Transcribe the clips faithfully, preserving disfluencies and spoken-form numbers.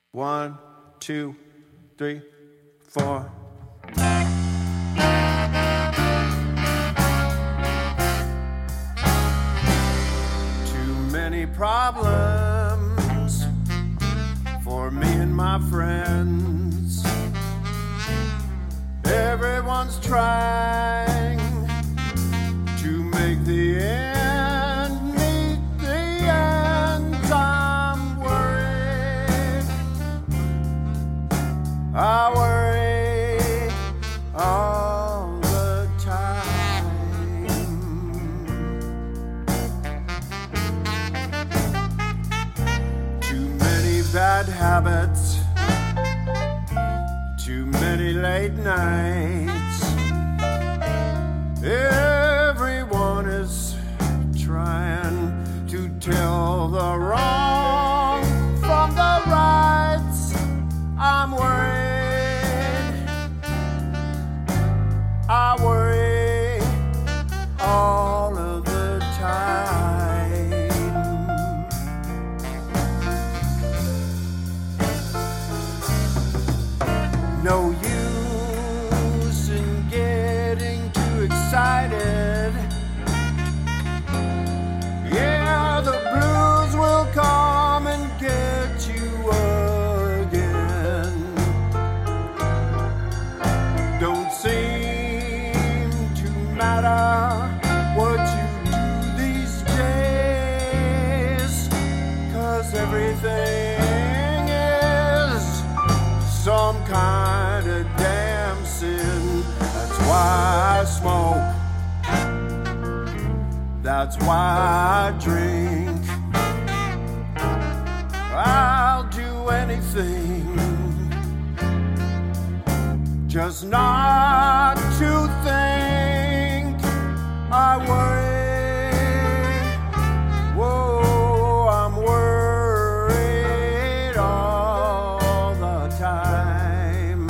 One, two, three, four. Too many problems for me and my friends. Everyone's trying to make the end meet the ends. I'm worried, I worry all the time. Too many bad habits, too many late nights. Everyone is trying to tell the wrong from the rights. I'm worried, I worry all of the time. No use in getting too excited. Yeah, the blues will come and get you again. Don't seem to matter what you do these days, 'cause everything is some kind of damn sin. That's why I smoke, that's why I drink. I'll do anything just not to think I worry. Whoa, I'm worried all the time.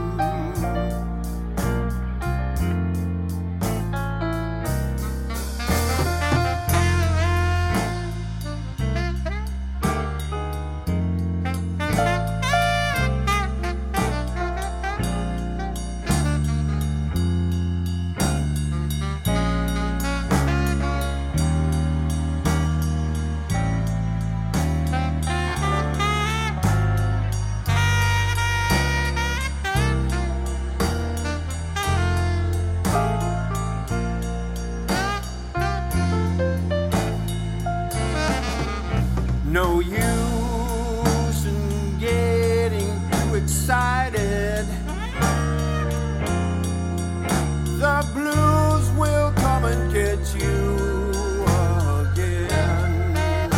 No use in getting too excited. The blues will come and get you again.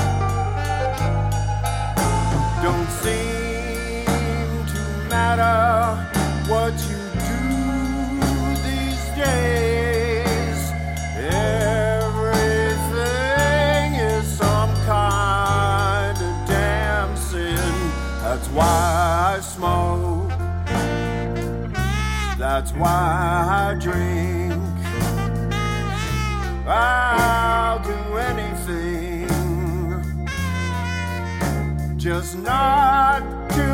Don't seem to matter what you do these days. Everything is some kind of damn sin. That's why I smoke, that's why I drink. I'll do anything just not to